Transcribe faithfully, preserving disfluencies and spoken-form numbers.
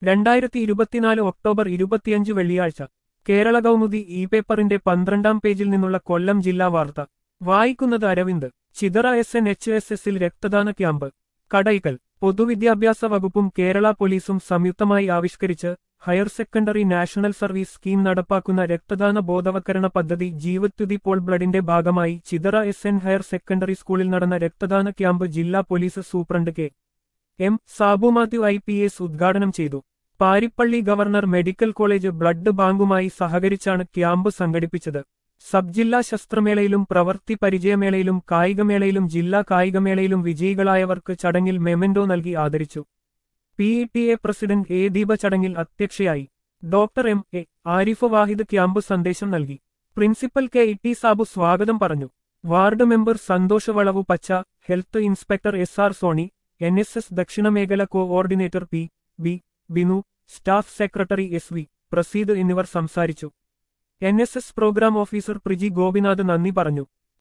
രണ്ടായിരത്തി ഇരുപത്തിനാല് ഒക്ടോബർ ഇരുപത്തിയഞ്ച് വെള്ളിയാഴ്ച കേരള കൗമുദി ഇ പേപ്പറിന്റെ പന്ത്രണ്ടാം പേജിൽ നിന്നുള്ള കൊല്ലം ജില്ലാ വാർത്ത വായിക്കുന്നത് Aravind. Chithara S N H S എസിൽ രക്തദാന ക്യാമ്പ്. കടയ്ക്കൽ. പൊതുവിദ്യാഭ്യാസ വകുപ്പും കേരള പോലീസും സംയുക്തമായി ആവിഷ്കരിച്ച് higher secondary national service scheme നടപ്പാക്കുന്ന രക്തദാന ബോധവൽക്കരണ പദ്ധതി ജീവത്യുതി പോൾ ബ്ലഡിന്റെ ഭാഗമായി Chithara S N higher secondary സ്കൂളിൽ നടന്ന രക്തദാന ക്യാമ്പ് ജില്ലാ police superintendent K M Sabu Mathew I P S ഉദ്ഘാടനം ചെയ്തു. Parippally government medical college blood ബാങ്കുമായി സഹകരിച്ചാണ് ക്യാമ്പ് സംഘടിപ്പിച്ചത്. സബ് ജില്ലാ ശസ്ത്രമേളയിലും പ്രവൃത്തി പരിചയമേളയിലും കായികമേളയിലും ജില്ലാ കായികമേളയിലും വിജയികളായവർക്ക് ചടങ്ങിൽ മെമന്റോ നൽകി ആദരിച്ചു. P E T A president A Deepa ചടങ്ങിൽ അധ്യക്ഷയായി. Doctor M A Arif Wahid camp സന്ദേശം നൽകി. Principal K E T Sabu സ്വാഗതം പറഞ്ഞു. Ward member Santhosh Valavu Pacha, health inspector S R Soni, N S S ദക്ഷിണമേഖല coordinator P B Binu, staff secretary S V Praseed എന്നിവർ സംസാരിച്ചു. N S S programme officer Priji Gopinath നന്ദി പറഞ്ഞു.